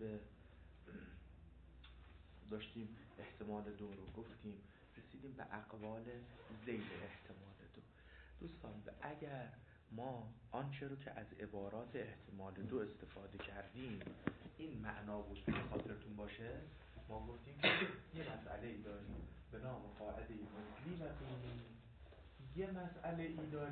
به داشتیم احتمال 2 رو گفتیم، رسیدیم به اقوال ذیل احتمال 2. دوستان اگر ما آنچه رو که از عبارات احتمال 2 استفاده کردیم این معنا بود که خاطرتون باشه، ما گفتیم که یه مسئله ای داریم به نام قاعده مثلی و قیمی، یه مسئله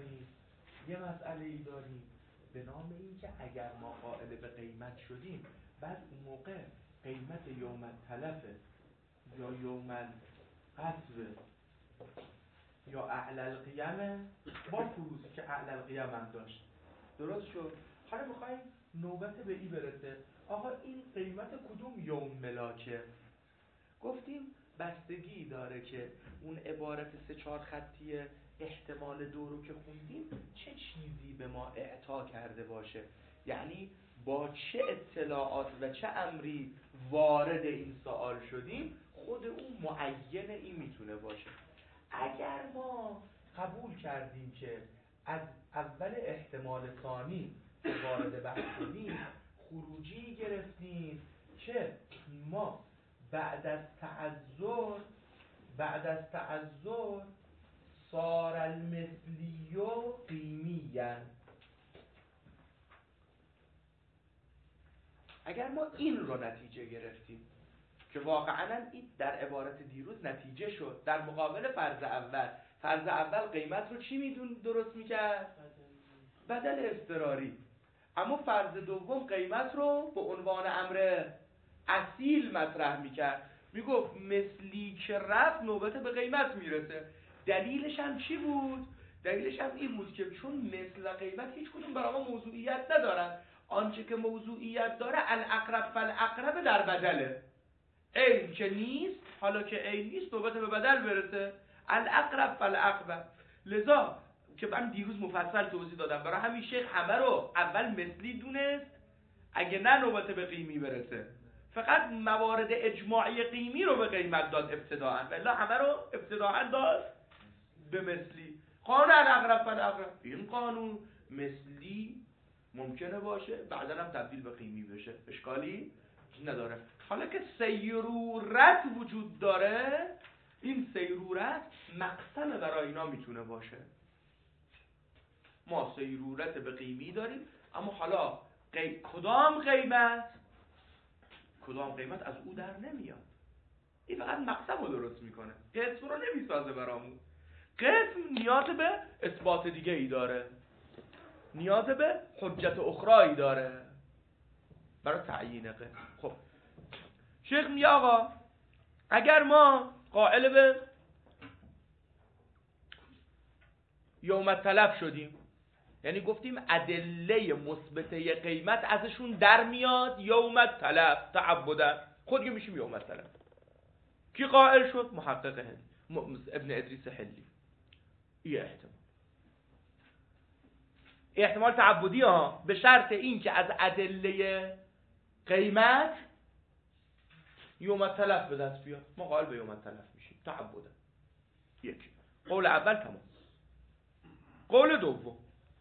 ای داریم به نام این که اگر ما قائل به قیمت شدیم بعد اون موقع قیمت یوم التلف یا یوم القصب یا اعلی القیمه با فروزی که اعلی القیمه هم داشت. درست شد؟ حالا میخوایم نوبت به این برسه، آقا این قیمت کدوم یوم ملاکه؟ گفتیم بستگی داره که اون عبارت 3-4 خطی احتمال 2 رو که خوندیم چه چیزی به ما اعطا کرده باشه، یعنی با چه اطلاعات و چه امری وارد این سوال شدیم، خود اون معین این میتونه باشه. اگر ما قبول کردیم که از اول احتمال ثانی وارد بحث شدیم، خروجی گرفتیم که ما بعد از تعذر صار المثلی قیمیا. اگر ما این رو نتیجه گرفتیم که واقعا این در عبارت دیروز نتیجه شد، در مقابل فرض اول قیمت رو چی درست میکرد؟ بدل اضطراری. اما فرض دوم قیمت رو به عنوان امر اصیل مطرح میکرد، میگفت مثلی که رفت نوبت به قیمت میرسه. دلیلش هم چی بود؟ دلیلش هم این بود که چون مثل و قیمت هیچ کدوم برای ما موضوعیت ندارن، آنچه که موضوعیت داره الاقرب فالاقرب در بدله. عین که نیست، حالا که عین نیست نوبت به بدل برسه، الاقرب فالاقرب. لذا که من دیروز مفصل توضیح دادم، برای همین شیخ همه رو اول مثلی دونست اگه نه نوبت به قیمی برسه، فقط موارد اجماعی قیمی رو به قیمت داد ابتداءً، ولی همه رو ابتداءً داد به مثلی. قانون الاقرب فالاقرب، این قانون مثلی ممکنه باشه بعداً هم تبدیل به قیمی بشه، اشکالی نداره. حالا که سیرورت وجود داره، این سیرورت مقسم برای اینا میتونه باشه. ما سیرورت به قیمی داریم، اما حالا کدام قیمت از او در نمیاد، این فقط مقسم رو درست میکنه، قسم رو نمیسازه برامون. قسم نیاز به اثبات دیگه ای داره، نیاز به حجت اخرایی داره برای تعیین قسم. خب شیخ میگه آقا اگر ما قائل به یوم التلف شدیم، یعنی گفتیم ادله مثبته قیمت ازشون در میاد یوم التلف تعبدا، خود میشیم یوم التلف. کی قائل شد؟ محقق ابن ادریس حلی. این احتمال تعبدی ها، به شرط این که از ادله قیمت یوم التلف به دست بیاد، ما قائل به یوم التلف میشیم تعبدا. یک قول اول تمام. قول دوم،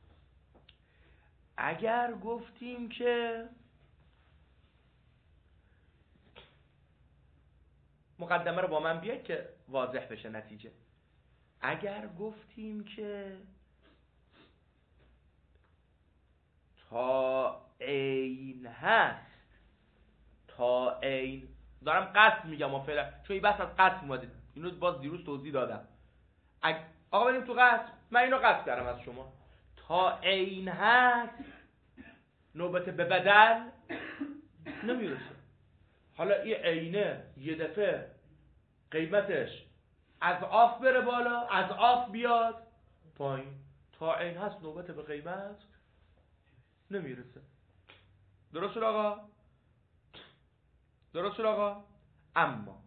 اگر گفتیم که مقدمه رو با من بیاید که واضح بشه نتیجه، اگر گفتیم که تا عین هست، تا عین دارم قسم میگم فعلا چون این بحث از قسم اومده، اینو باز دیروز توضیح دادم. آقا بریم تو قسم، من اینو قسم کردم از شما، تا عین هست نوبت به بدل نمیرسه. حالا این عینه یه دفعه قیمتش از آف بره بالا، از آف بیاد پایین، تا عین هست نوبت به قیمت نمیرسه. درست شد آقا؟ درست شد آقا؟ اما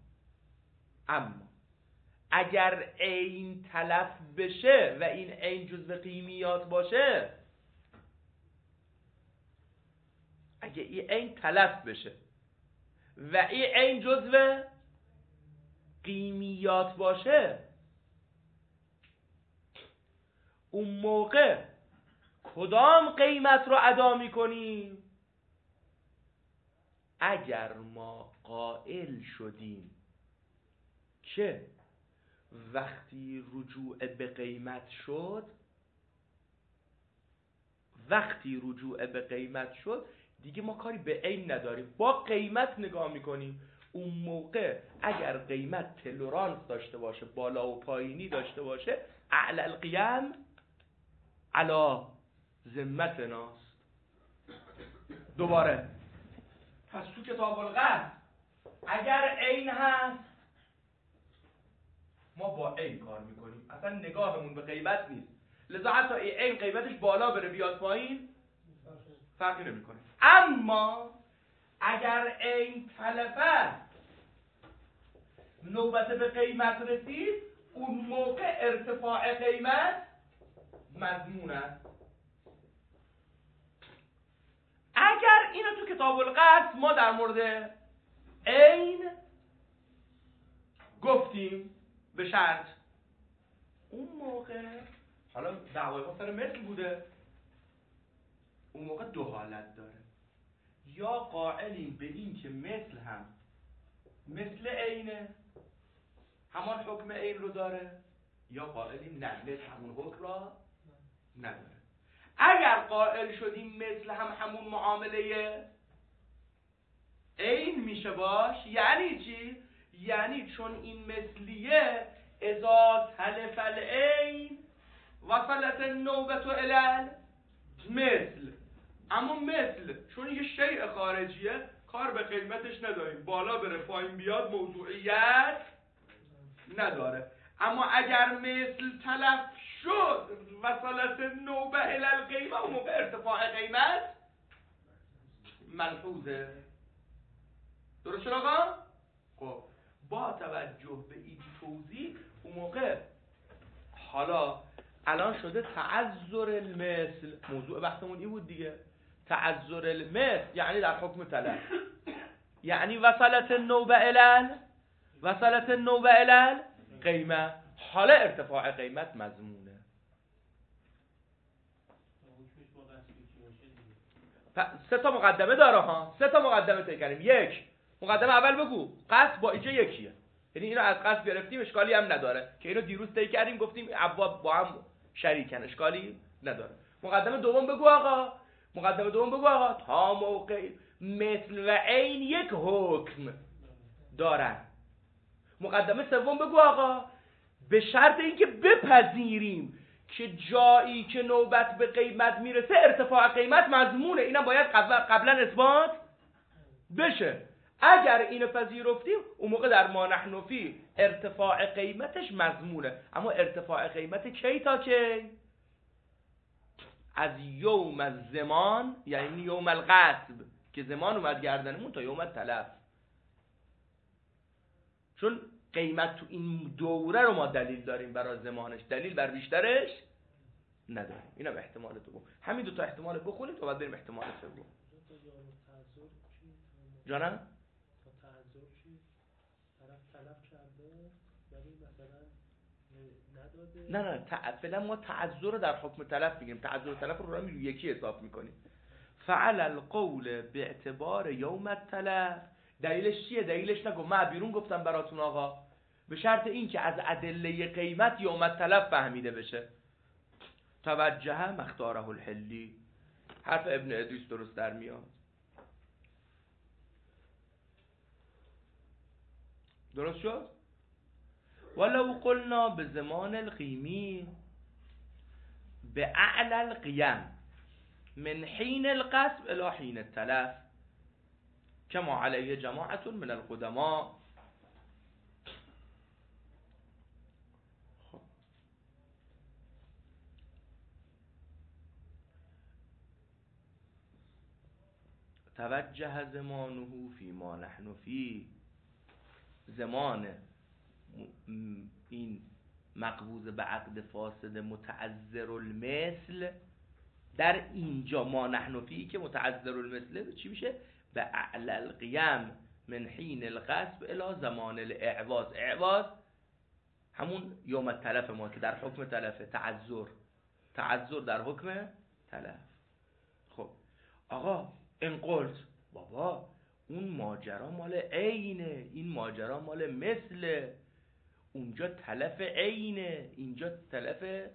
اگر عین تلف بشه و این عین جزو قیمیات باشه، اگه این عین تلف بشه و این عین جزو قیمیات باشه، اون موقع کدام قیمت رو ادا میکنیم؟ اگر ما قائل شدیم که وقتی رجوع به قیمت شد دیگه ما کاری به عین نداریم، با قیمت نگاه میکنیم. اون موقع اگر قیمت تلورانس داشته باشه، بالا و پایینی داشته باشه، اعلی القیم علی ذمتناست. دوباره پس تو کتاب القصد اگر عین هست ما با عین کار میکنیم، اصلا نگاهمون به قیمت نیست. لذا حتی عین قیمتش بالا بره بیاد پایین فرقی نمیکنه. اما اگر عین تلفه نوبت به قیمت رسید، اون موقع ارتفاع قیمت مضمون است. اگر اینو تو کتاب القصد ما در مورد عین گفتیم به شرط، اون موقع حالا دعوای ما سر مثل بوده، اون موقع دو حالت داره. یا قائلیم به این که مثل هم مثل عینه، همان حکم عین رو داره، یا قائلیم نه مثل همون حکم را نداره. اگر قائل شدیم مثل هم همون معامله عین میشه باش، یعنی چی؟ یعنی چون این مثلیه اذا تلف العین وصلت النوبة الی مثل، اما مثل چون یه شیء خارجیه کار به قیمتش نداریم، بالا بره پایین بیاد موضوعیت نداره. اما اگر مثل تلف شد وصلت النوبة الی القیمه، اون موقع ارتفاع قیمت ملحوظه. درست شد آقا؟ خب با توجه به این توضیح اون موقع حالا الان شده تعذر المثل، موضوع بحثمون این بود دیگه. تعذر المثل یعنی در حکم تلف، یعنی وصلت النوبة الی قیمه، حالا ارتفاع قیمت مضمونه. سه تا مقدمه داره ها، سه تا مقدمه طی کردیم. یک مقدمه اول بگو قصد با ایجا یکیه، یعنی اینو از قصد گرفتیم اشکالی هم نداره که اینو دیروز طی کردیم، گفتیم ابواب با هم شریکن اشکالی نداره. مقدمه دوم بگو آقا، تا موقع مثل و عین یک حکم دارن. مقدمه سوم بگو آقا به شرط اینکه بپذیریم که جایی که نوبت به قیمت میرسه ارتفاع قیمت مضمونه، اینم باید قبلا اثبات بشه. اگر اینو پذیرفتیم اون موقع در ما نحن فی ارتفاع قیمتش مضمونه. اما ارتفاع قیمت کی تا کی؟ از یوم الزمان، یعنی یوم الغصب که زمان اومد گردنمون، تا یوم التلف. چون قیمت تو این دوره رو ما دلیل داریم برای زمانش، دلیل بر بیشترش نداریم. اینم احتمال دوم. همین دو تا احتمال بخونیم تا بعد بریم احتمال سوم. جانم؟ تا تعذر چی؟ طرف طلب کرده ولی مثلا نداده. نه فعلا ما تعذر رو در حکم تلف میگیم، تعذر و تلف رو یکی حساب میکنیم. فعل القول به اعتبار یوم التلف. دلیلش چیه؟ دلیلش نگو، من بیرون گفتم براتون آقا، به شرط این که از ادله قیمت یوم التلف فهمیده بشه. توجه مختاره الحلی، حرف ابن ادریس درست در میاد. درست شد؟ ولو قلنا به زمان القیمی به اعلی القیم من حین القصب الى حین التلف کما علیه جماعت من القدماء. توجه زمانه فی ما نحن فی، زمان این مقبوض به عقد فاسد متعذر المثل در اینجا ما نحن فی که متعذر المثل چی میشه؟ به اعلی القیم من حین القصب الی زمان الاعواز. اعواز همون یوم التلف ما که در حکم تلفه، تعذر در حکم تلف. خب آقا این قلت بابا اون ماجرا مال عینه، این ماجرا مال مثله. اونجا تلف عینه، اینجا تلف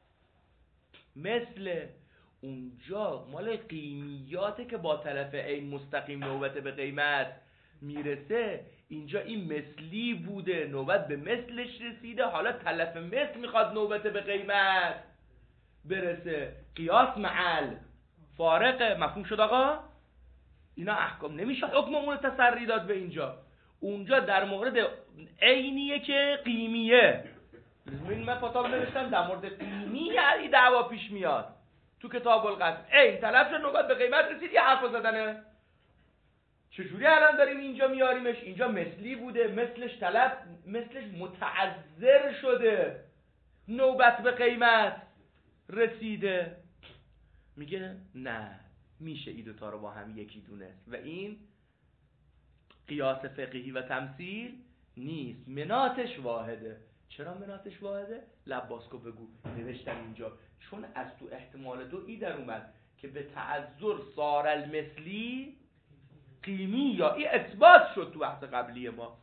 مثله. اونجا مال قیمیاته که با تلف عین مستقیم نوبت به قیمت میرسه، اینجا این مثلی بوده نوبت به مثلش رسیده، حالا تلف مثل میخواد نوبت به قیمت برسه. قیاس معل فارقه. مفهوم شد آقا؟ اینا احکام نمیشه حکم اون تسری داد به اینجا. اونجا در مورد عینیه که قیمیه. من فتاوا نوشتم در مورد قیمی یعنی دعوا پیش میاد تو کتاب القصد. عین تلف شد نوبت به قیمت رسید، یه حرف زدنه. چجوری الان داریم اینجا میاریمش؟ اینجا مثلی بوده، مثلش متعذر شده، نوبت به قیمت رسیده. میگه نه، میشه این دوتا رو با هم یکی دونست و این قیاس فقهی و تمثیل نیست، مناتش واحده. چرا مناتش واحده؟ لباسکو بگو. نوشتم اینجا چون از تو احتمال دو ای در اومد که به تعذر صار المثلی قیمی، یا این اثبات شد تو بحث قبلی ما.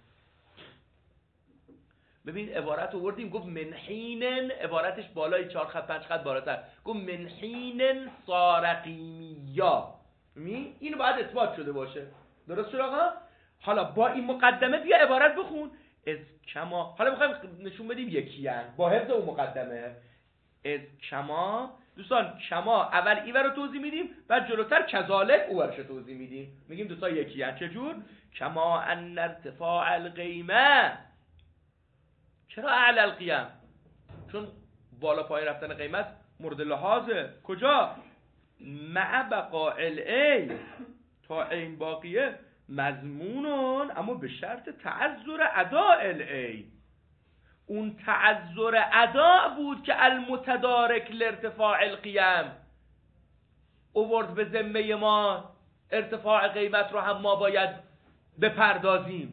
ببین عبارت آوردیم، گفت منحینن، عبارتش بالای 4 خط 5 خط بالاتر، گفت منحینن صار قیمیا. این باید اثبات شده باشه. درست شد آقا؟ حالا با این مقدمه بیا عبارت بخون. از کما، حالا میخوایم نشون بدیم یکی هن با حفظ اون مقدمه. از کما، دوستان کما اول ایور رو توضیح میدیم، بعد جلوتر کذالک اوورش رو توضیح میدیم، میگیم دوتا یکی هن. چجور؟ کما ان ارتفاع القیمه. چرا اعلی القیم؟ چون بالا پایین رفتن قیمت مورد لحاظه. کجا؟ مع بقاء العین، تا عین باقیه مضمونون، اما به شرط تعذر اداء العین. اون تعذر اداء بود که المتدارک لارتفاع القیم اوورد به ذمه ما. ارتفاع قیمت رو هم ما باید بپردازیم.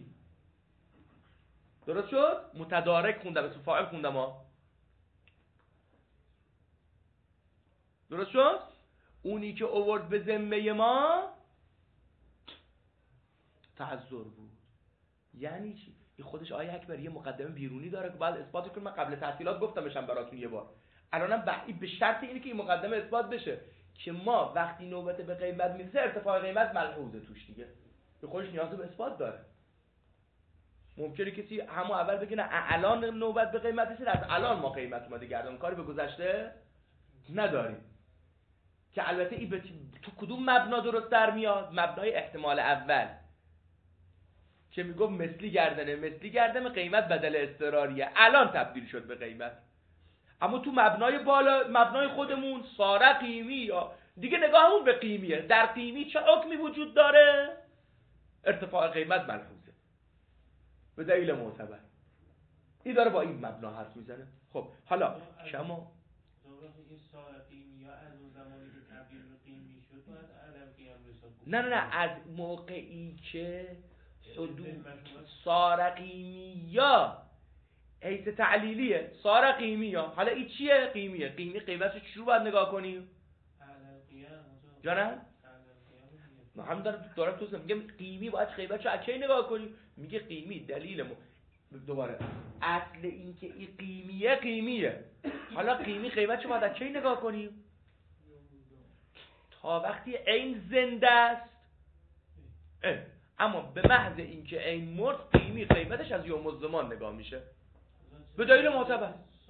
درست شد؟ متدارک خوندم، اسم فاعل خوندم ها. درست شد؟ اونی که اوورد به ذمه ما تعذر بود. یعنی چی؟ این خودش آیه اکبر یه مقدمه بیرونی داره که بعد اثبات کنیم. من قبل تعطیلات گفتمشم براتون یه بار. الانم به شرط اینه که این مقدمه اثبات بشه که ما وقتی نوبت به قیمت میرسه ارتفاع قیمت ملحوظه توش دیگه. به خودش نیاز به اثبات داره. ممکنه کسی همون اول بگه نه الان نوبت به قیمت رسید، از الان ما قیمت اومده گردن، کاری به گذشته نداریم. که البته این تو کدوم مبنا درست در میاد؟ مبنای احتمال اول که میگم مثلی گردنه قیمت بدل اضطراریه، الان تبدیل شد به قیمت. اما تو مبنای بالا، مبنای خودمون صار قیمی، یا دیگه نگاهمون به قیمیه. در قیمی چه حکمی وجود داره؟ ارتفاع قیمت ملحوظه به دلیل معتبر. این داره با این مبنا حرف میزنه. خب حالا شما این صار قیمی یا از اون زمانی که تبدیل به قیمی شد باید علم قیام رساد. نه از موقعی که حدود صار قیمیا حیث تعلیلیه. صار قیمیا، حالا این چیه؟ قیمیه. قیمتش چی رو باید نگاه کنیم؟ جانم؟ نه هم دارم توضیح میگم قیمی باید قیمتشو از کی نگاه کنیم؟ میگه قیمی دلیل دوباره اصل این که این قیمیه. حالا قیمتشو باید از کی نگاه کنیم؟ تا وقتی عین زنده است. اما به محض اینکه عین مرد قیمتش از یوم الزمان نگاه میشه به دلیل معتبر.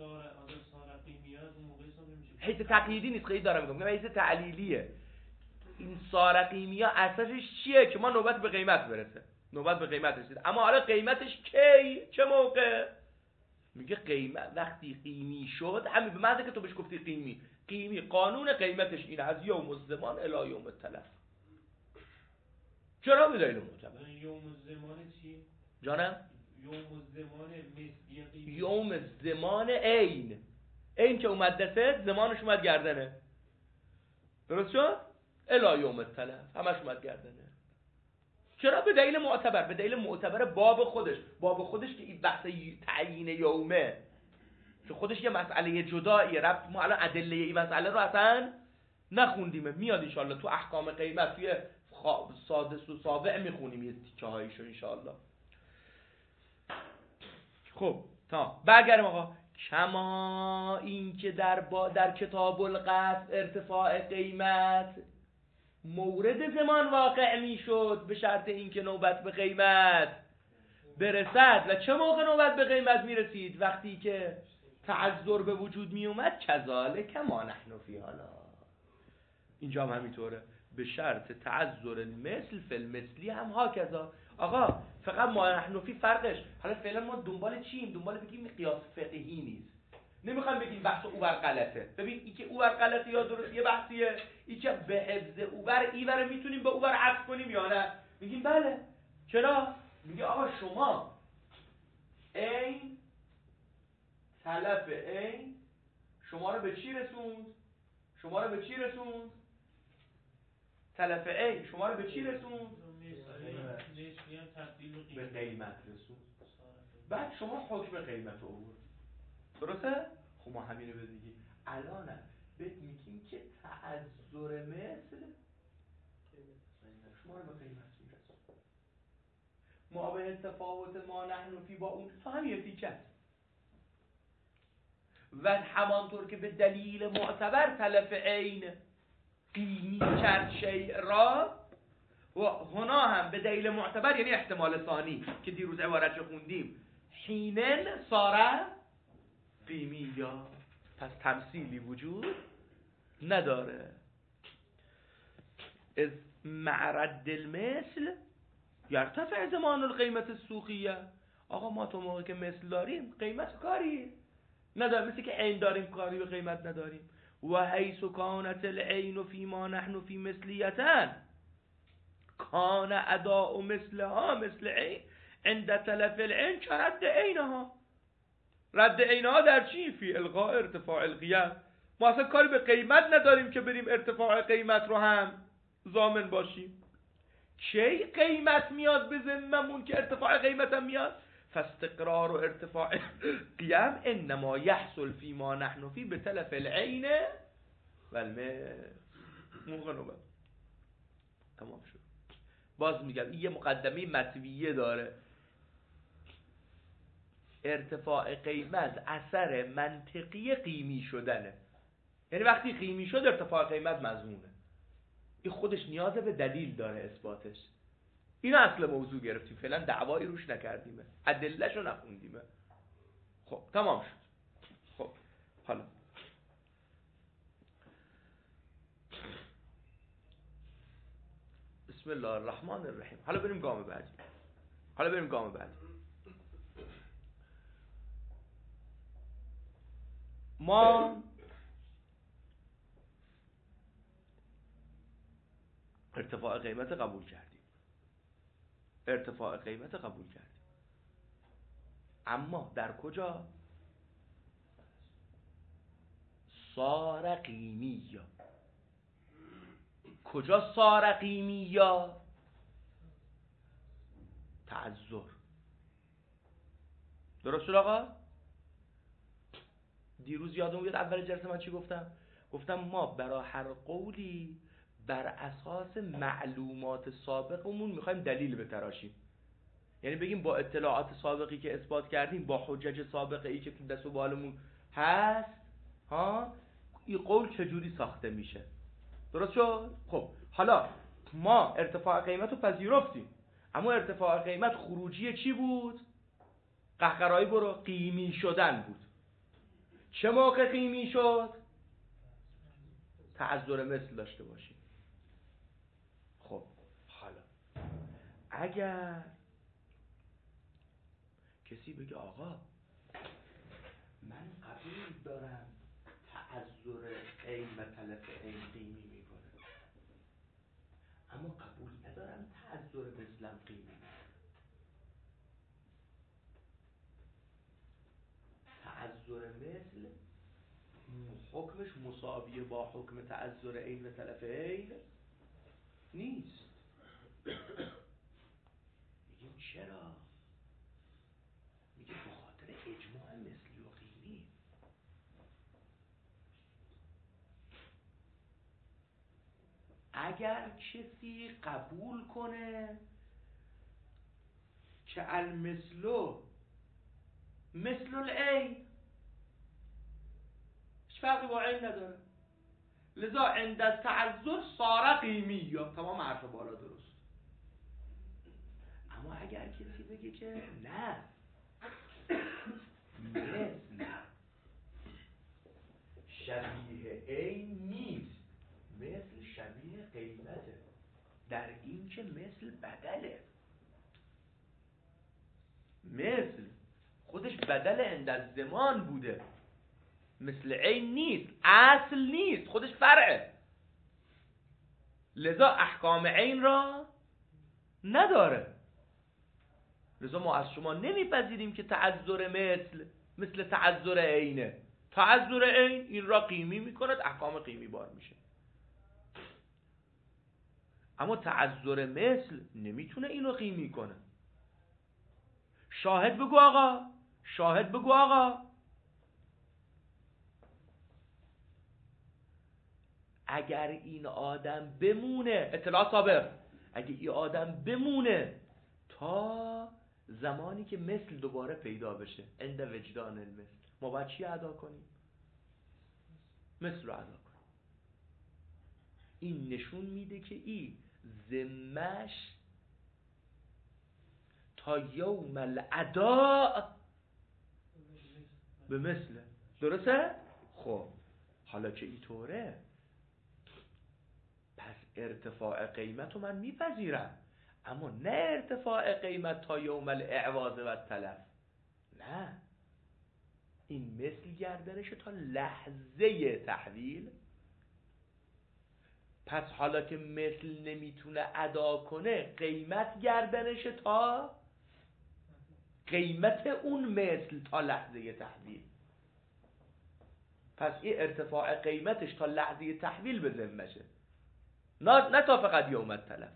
حیث تقییدی نیست، خیلی دارم میگم حیث تعلیلیه. این صار قیمیا اساسش چیه؟ که ما نوبت به قیمت برسه. نوبت به قیمت رسید، اما حالا قیمتش کی؟ چه موقع؟ میگه قیمت وقتی قیمی شد، همین به محض که تو بهش گفتی قیمی قانون قیمتش اینه از یوم الزمان الی یوم التلف. چرا به دلیل معتبر؟ یوم الزمان چی؟ جانم؟ یوم الزمان مثلی، یوم الزمان عین که اومد دسته، زمانش اومد گردنه. درست شد؟ الی یوم التلف همش اومد گردنه. چرا؟ به دلیل معتبر. به دلیل معتبر باب خودش که این بحث تعیین یومه، که خودش یه مسئله جداییه. ربط ما الان ادله این مسئله رو اصلا نخوندیم، میاد ان شاءالله تو احکام قیمت توی سادس و سابع میخونیم یه تیکه هایشو انشاءالله. خب تا برگردیم آقا. کما این که در کتاب القطع ارتفاع قیمت مورد زمان واقع میشد به شرط اینکه نوبت به قیمت برسد. و چه موقع نوبت به قیمت میرسید؟ وقتی که تعذر به وجود میومد. کذالک ما نحن فی حالا، اینجا هم همینطوره، به شرط تعذر المثل فی المثلی هم هاکذا. آقا فقط ما نحن فی فرقش، حالا فعلا ما دنبال چیم؟ دنبال بگیم قیاس فقهی نیست، نمیخوام بگیم بحث اوبر غلطه. ببین این که اوبر غلطه یا درست یه بحثیه، این که به حفظ اوبر ایور میتونیم به اوبر عطف کنیم یا نه؟ میگیم بله. چرا؟ میگه آقا شما این تلف این شما رو به چی رسوند؟ تلف این شما رو به چی رسوند؟ به قیمت رسوند. بعد شما حکم قیمت رو آورد. درسته؟ خب ما همینو بگیم. الان بهت میگیم که تعذر مثل شما رو به قیمت میرسوند. ما به تفاوت ما نحن فی با اون تو همین تیکه است. و همانطور که به دلیل معتبر تلف عین قیمی کرد شیء را، و هنا هم به دلیل معتبر یعنی احتمال ثانی که دیروز عبارتش خوندیم، حینن ساره قیمی، یا پس تمثیلی وجود نداره. از معرض المثل یرتفع زمان القیمت السوقیه. آقا ما تو موقع که مثل داریم قیمت کاری نداریم، مثل که عین داریم کاری به قیمت نداریم. و حیث کانت العین فی ما نحن فی مثلیتن کان اداء مثلها مثل عین عند تلف العین که رد عینها. رد عینها در چی؟ فی الغاء ارتفاع القیمت. ما اصلا کاری به قیمت نداریم که بریم ارتفاع قیمت رو هم ضامن باشیم. کی قیمت میاد به ذممون که ارتفاع قیمت هم میاد؟ فاستقرار و ارتفاع قیام انما یحصل فی ما نحن فی به تلف العین و موقع نوبت. تمام شد. باز میگم این یه مقدمه مطویه داره. ارتفاع قیمت اثر منطقی قیمی شدنه، یعنی وقتی قیمی شد ارتفاع قیمت مضمونه. این خودش نیاز به دلیل داره اثباتش. اینو اصل موضوع گرفتیم، فعلا دعوایی روش نکردیم، ادله‌شو نخوندیم. خب تمام شد. خب حالا بسم الله الرحمن الرحیم. حالا بریم گام بعدی. ما ارتفاع قیمت قبول کردیم. اما در کجا؟ صار قیمی. کجا صار قیمی؟ تعذر. درست شد آقا؟ دیروز یادم بیاد اول جلسه من چی گفتم ما برای هر قولی بر اساس معلومات سابقمون میخوایم دلیل بتراشیم. یعنی بگیم با اطلاعات سابقی که اثبات کردیم، با حجج سابقه ای که تو دست و بالمون هست، این قول چجوری ساخته میشه. درست شد؟ خب حالا ما ارتفاع قیمت رو پذیرفتیم، اما ارتفاع قیمت خروجی چی بود؟ قهقرایی برو، قیمی شدن بود. چه موقع قیمی شد؟ تعذر مثل داشته باشیم. خب حالا اگر کسی بگه آقا من قبول دارم تعذر عین و تلف عین قیمی میکنه، اما قبول ندارم تعذر مثلم قیمی میکنه. تعذر مثل حکمش مساویه با حکم تعذر عین و تلف عین نیست. میگیم چرا؟ میگه به خاطر اجماع مثلی و قیمی. اگر کسی قبول کنه که المثلو مثل العین، هیچ فرقی با عین نداره، لذا عند التعذر صار قیمی، یا تمام حرف بالا درست. اما اگر کسی بگه که نه، مثل شبیه عین نیست، مثل شبیه قیمته، در این که مثل بدله، مثل خودش بدل عند الزمان بوده، مثل عین نیست، اصل نیست، خودش فرعه، لذا احکام عین را نداره. لذا ما از شما نمیپذیریم که تعذر مثل تعذر عینه. تعذر عین این را قیمی میکند، احکام قیمی بار میشه، اما تعذر مثل نمیتونه اینو قیمی کنه. شاهد بگو آقا، شاهد بگو آقا. اگر این آدم بمونه، اطلاع صابر، اگر این آدم بمونه تا زمانی که مثل دوباره پیدا بشه، عند وجدان المثل، ما باید چی ادا کنیم؟ مثل رو ادا کنیم. این نشون میده که این ذمش تا یوم الاداء به مثله. درسته؟ خب حالا که اینطوره، پس ارتفاع قیمت رو من میپذیرم، اما نه ارتفاع قیمت تا یوم الاعواض و التلف، نه، این مثل گردنش تا لحظه تحویل. پس حالا که مثل نمیتونه ادا کنه، قیمت گردنش تا قیمت اون مثل تا لحظه تحویل. پس این ارتفاع قیمتش تا لحظه تحویل به ذمشه، نه تا فقط یوم التلف.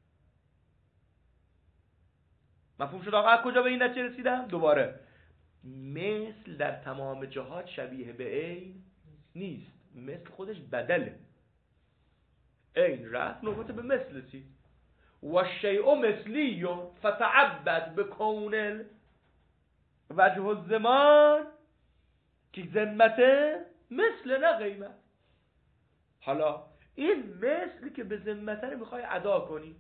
مفهوم شد آقا؟ از کجا به این نتیجه رسیدم؟ دوباره مثل در تمام جهات شبیه به عین نیست، مثل خودش بدله. عین رفت، نوبت به مثل رسید. و الشیء مثلی فتعبد بکون وجه الزمان که ذمته مثل، نه قیمت. حالا این مثل که به ذمته رو میخوای ادا کنی،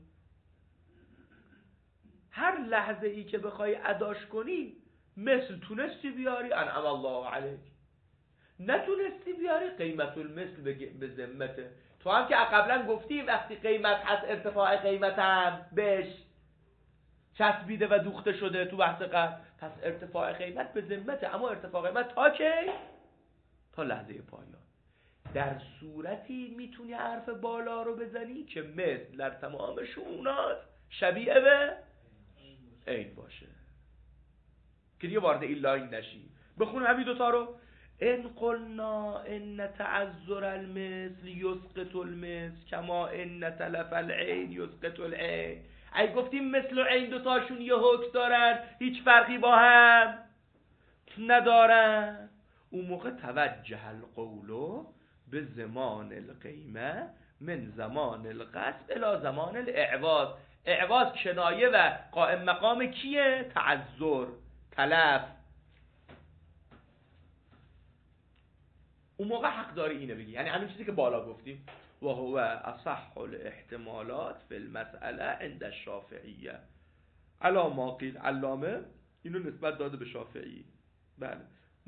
هر لحظه ای که بخوای اداش کنی، مثل تونستی بیاری انعم الله علیک، نتونستی بیاری قیمت المثل به ذمته. تو هم که قبلا گفتی وقتی قیمت هست ارتفاع قیمت هم بهش چسبیده و دوخته شده تو بحث قبل، پس ارتفاع قیمت به ذمته، اما ارتفاع قیمت تا کی؟ تا لحظه پایان. در صورتی میتونی حرف بالا رو بزنی که مثل در تمام شؤونات شبیه به عین باشه، که دیگه وارد این لاین نشی. بخون همین دوتا رو. ان قلنا ان تعذر المثل یسقط المثل کما ان تلف العین یسقط العین. اگه گفتیم مثل و عین دوتاشون یه حکم دارن، هیچ فرقی با هم ندارن، اون موقع توجه القول به زمان القیمه من زمان القصد الى زمان الاعواض. اعواض کنایه و قائم مقام کیه؟ تعذر، تلف. اون موقع حق داری اینو بگی، یعنی همین چیزی که بالا گفتیم و هو اصح الاحتمالات فی المسئله عند الشافعیه علی ما قیل. علامه اینو نسبت داده به شافعی. بله،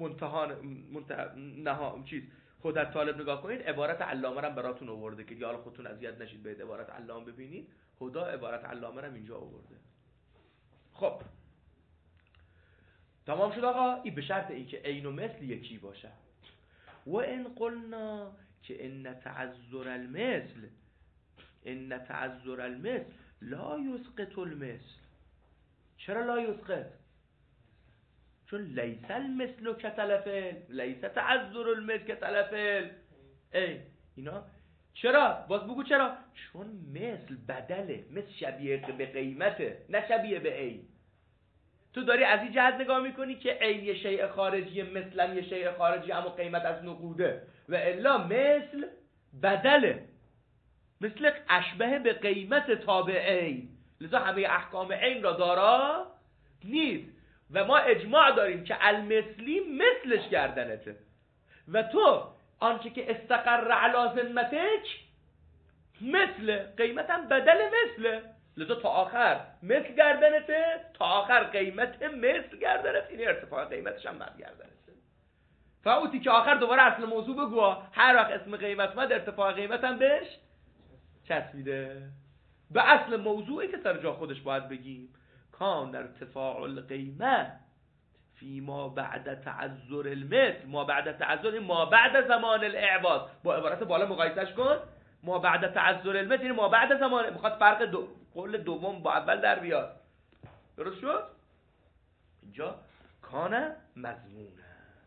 خودت طالب نگاه کنید، عبارت علامه رو براتون آورده که حالا خودتون اذیت نشید به عبارت علامه ببینید. خدا عبارت علامه رو اینجا آورده. خب تمام شد آقا. این به شرط این که عین و مثل یکی باشه. و ان قلنا که ان تعذر المثل لا یسقط المثل. چرا لا یسقط؟ چون لیس المثل کتلفل، لیس تعذر المثل کتلفل. اینا چرا؟ باز بگو چرا؟ چون مثل بدله، مثل شبیه به قیمته، نه شبیه به عین. تو داری از این جهت نگاه میکنی که عین یه شیء خارجی، مثلا یه شیء خارجی، اما قیمت از نقوده، و الا مثل بدله. مثل اشبه به قیمت تابعین، لذا همه احکام عین را دارا نیست و ما اجماع داریم که المثلی مثلش گردنته و تو آنچه که استقر علی ذمتک مثل قیمتم بدل مثله، لذا تا آخر مثل گردنته، تا آخر قیمت مثل گردنته، این ارتفاع قیمتش هم برگردنته. فاوتی که آخر دوباره اصل موضوع بگو، هر وقت اسم قیمت اومد ارتفاع قیمت هم بهش چسبیده به اصل موضوعی که سر جا خودش باید بگیم. کان ارتفاع القیمه فی ما بعد تعذر المثل، ما بعد تعذر ما بعد زمان الاعواض، با عبارت بالا مقایسش کن، ما بعد تعذر المثل یعنی ما بعد زمان، میخواد فرق قول دوم با اول در بیاد. درست شد؟ اینجا کان مضمونه.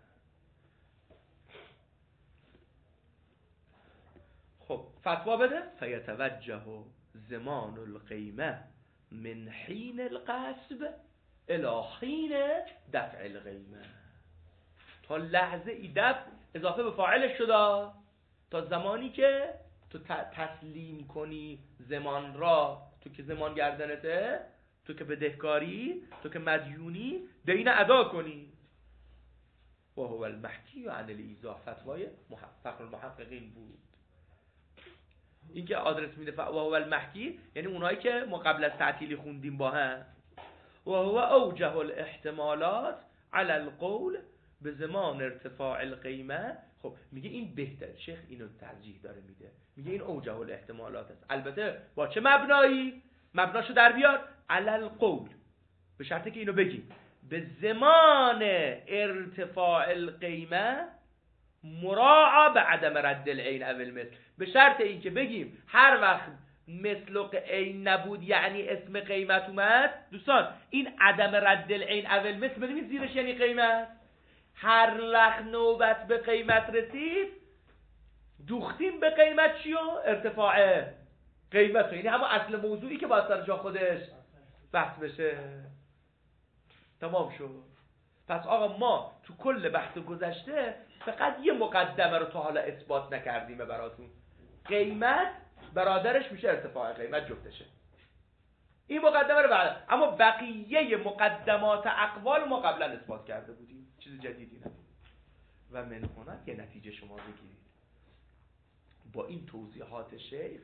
خب فتوا بده فیتوجه زمان القیمه من حین القصب الی حین دفع القیمه، تا لحظه ای دفع اضافه به فاعلش شده، تا زمانی که تو تسلیم کنی زمان را، تو که زمان گردنته، تو که بدهکاری، تو که مدیونی، دین ادا کنی. و هو المحکی عن الایضاح، فتوای فخر المحققین بود. این که آدرس میده و هو المحکی یعنی اونایی که ما قبل از تعطیلی خوندیم با هم. و هو اوجه الاحتمالات علی القول به زمان ارتفاع القیمه. خب میگه این بهتر، شیخ اینو ترجیح داره میده، میگه این اوجه الاحتمالات است. البته با چه مبنایی؟ مبناشو در بیار، علی القول، به شرطی که اینو بگیم به زمان ارتفاع القیمه مراعا به عدم رد العین او المثل، به شرط این که بگیم هر وقت مثل عین نبود یعنی اسم قیمت اومد. دوستان این عدم رد العین او المثل بدونید زیرش یعنی قیمت. هر وقت نوبت به قیمت رسید دوختیم به قیمت چیو؟ ارتفاع قیمت، یعنی همون اصل موضوعی که باید سر جا خودش بحث بشه. تمام شد. پس آقا ما تو کل بحث گذشته فقط یه مقدمه رو تا حالا اثبات نکردیم براتون، قیمت برادرش میشه ارتفاع قیمت جفتشه. این مقدمه رو بعد، اما بقیه مقدمات اقوال ما قبلا اثبات کرده بودیم، چیز جدیدی نبود. و من هنا یه نتیجه شما بگیرید با این توضیحات شیخ.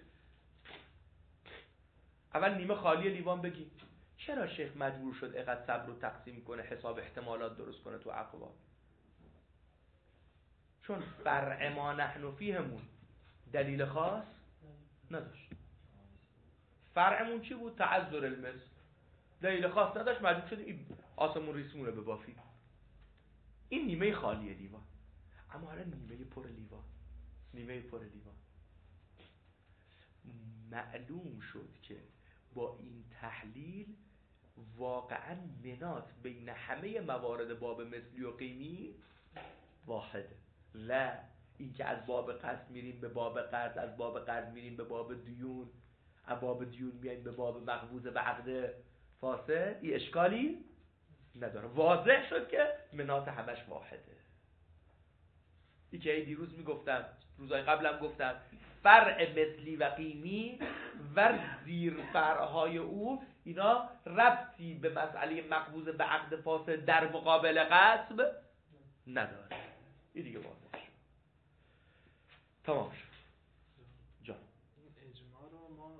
اول نیمه خالی لیوان بگی چرا شیخ مجبور شد اینقدر صبر رو تقسیم کنه، حساب احتمالات درست کنه تو اقوال؟ چون فرع ما نحن فیهمون دلیل خاص نداشت. فرعمون چی بود؟ تعذر المثل. دلیل خاص نداشت، مجبور شدیم این آسمون ریسمونه به بافی. این نیمه خالی لیوان. اما حالا نیمه پر لیوان، نیمه پر لیوان معلوم شد که با این تحلیل واقعا منات بین همه موارد باب مثلی و قیمی واحده. لا این که از باب قرض میریم به باب قرض، از باب قرض میریم به باب دیون، از باب دیون میایم به باب مقبوضه و عقد فاسد، این اشکالی نداره. واضح شد که منات همش واحده. این که دیروز میگفتم، روزهای قبلم گفتم، فرع مثلی و قیمی و زیر فرعهای او اینا ربطی به مسئله مقبوضه به عقد فاسد در مقابل غصب نداره. این دیگه واضح شد. تمام شد. جان این اجماع رو ما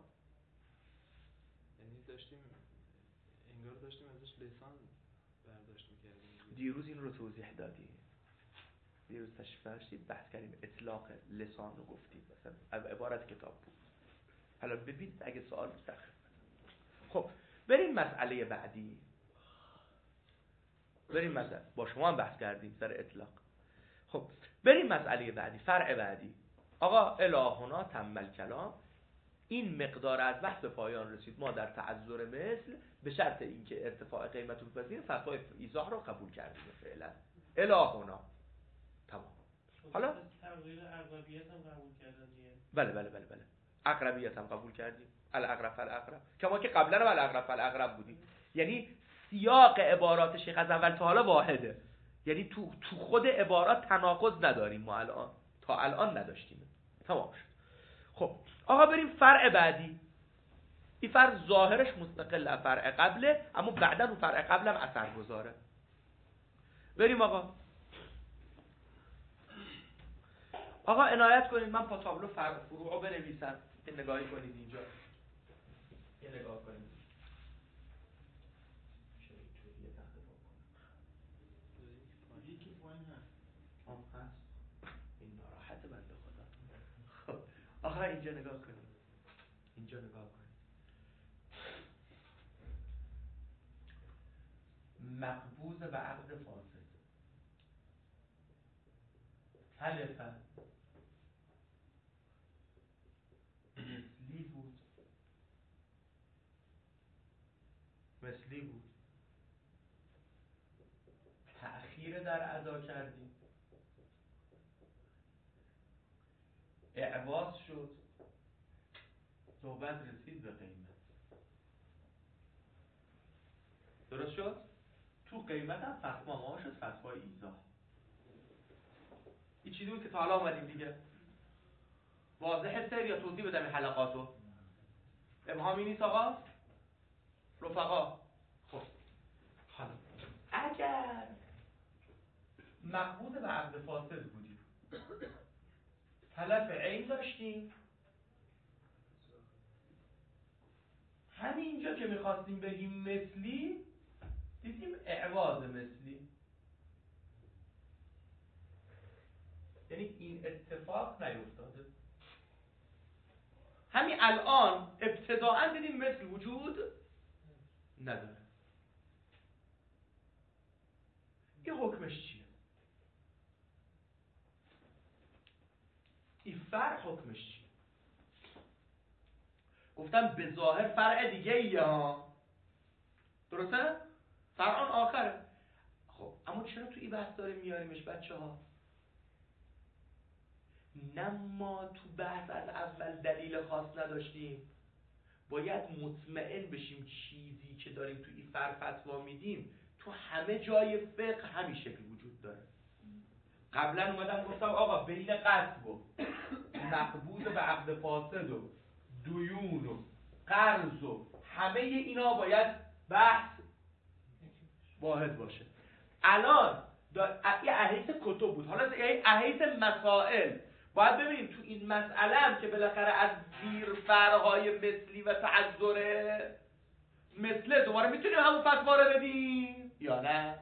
یعنی داشتیم انگار داشتیم ازش لسان برداشت می‌کردیم. دیروز این رو توضیح دادیم، دیروز تشریف داشتید بحث کردیم، اطلاق لسان رو گفتیم، مثلا عبارت کتاب بود. حالا ببینید اگه سوال بود در خدمت. خب بریم مسئله بعدی. بریم مسئله با شما هم بحث کردیم سر اطلاق. خب بریم مسئله بعدی، فرع بعدی. آقا الهنا تمل کلام، این مقدار از بحث به پایان رسید. ما در تعذر مثل به شرط اینکه ارتفاع قیمت رو بپذیریم فتوای ایضاح رو قبول کردیم فعلا. الهنا تمام. حالا تغییر اقربیت هم قبول کردن دیگه. بله اقربیت هم قبول کردیم. الاقرب فالاقرب، کما که قبلا هم الاقرب فالاقرب بودیم. یعنی سیاق عبارات شیخ از اول تا حالا واحده، یعنی تو خود عبارات تناقض نداریم. ما الان تا الان نداشتیم. تمام شد. خب آقا بریم فرع بعدی. این فرع ظاهرش مستقل از فرع قبله، اما بعدا رو فرع قبلم اثر گذاره. بریم آقا عنایت کنید، من پاتابلو فرع فروع رو بنویسم، یه نگاهی کنید اینجا، یه نگاه کنید. یکی پایین هست. این ناراحت بنده خدا. خب آقا اینجا نگاه کنید، اینجا نگاه کنید. مقبوض به عقد فاسد تلفن مثلی بود، تأخیر در ادا کردیم، اعواض شد، صحبت رسید به قیمت. درست شد؟ تو قیمت هم فتوا ما شد، فتوای ایزاح. این چیزی بود که تا حالا آمدیم دیگه. واضحه سر یا توضیح بدم این حلقاتو؟ ابهامی نیست آقا؟ رفقا خب حالا اگر مقبوض به عقد فاسد بودیم، تلف عین داشتیم، همینجا که میخواستیم بگیم مثلی دیدیم اعواض مثلی. یعنی این اتفاق نیفتاده، همین الان ابتداعا دیدیم مثل وجود نداره. این حکمش چیه؟ این فرع حکمش چیه؟ گفتم به ظاهر فرع دیگه یا درسته؟ فرعان آخره. خب اما چرا تو این بحث داریم میاریمش بچه ها؟ نه ما تو بحث از اول دلیل خاص نداشتیم، باید مطمئن بشیم چیزی که داریم تو این فرع فتوا میدیم تو همه جای فقه همین شکل وجود داره. قبلا اومدم گفتم آقا بین قصب و مقبوض به عقد فاسد و دیون و قرض و همه اینا باید بحث واحد باشه. الان یه احیث کتب بود، حالا یه احیث مسائل باید ببینیم تو این مسئله هم که بالاخره از زیر فرعهای مثلی و تعذره مثله دوباره میتونیم همون فتوا رو بدیم یا نه؟